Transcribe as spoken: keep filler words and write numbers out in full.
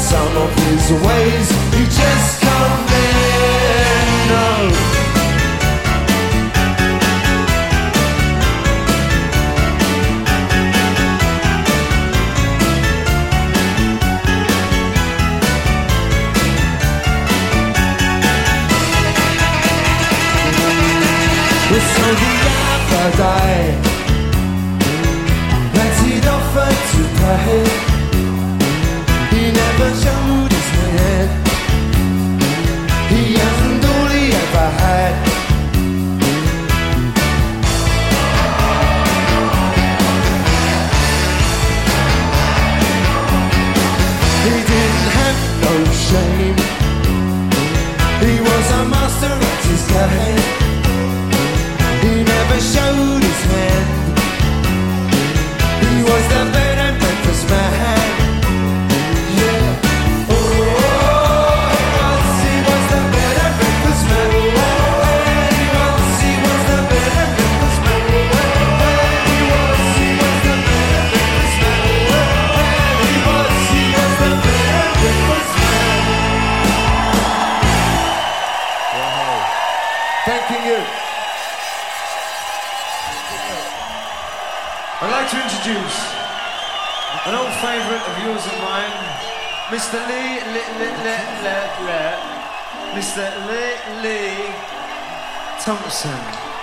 some of his ways you just can't let know. So the other day that he'd offered to pay, he never showed his hand. He hasn't all he ever had. He didn't have no shame. He was a master at his game. Showed his hand. He was the bed and breakfast man. Yeah. Oh, he was, he was the bed and breakfast man. He was, he was the bed and breakfast man. He was, he was the bed and breakfast man. He was, he was the bed and breakfast man. Wow. Thanking you. I'd like to introduce an old favourite of yours and mine, Mister Lee, Lee, Lee, Lee, Lee, Lee, Mister Lee, Lee Thompson.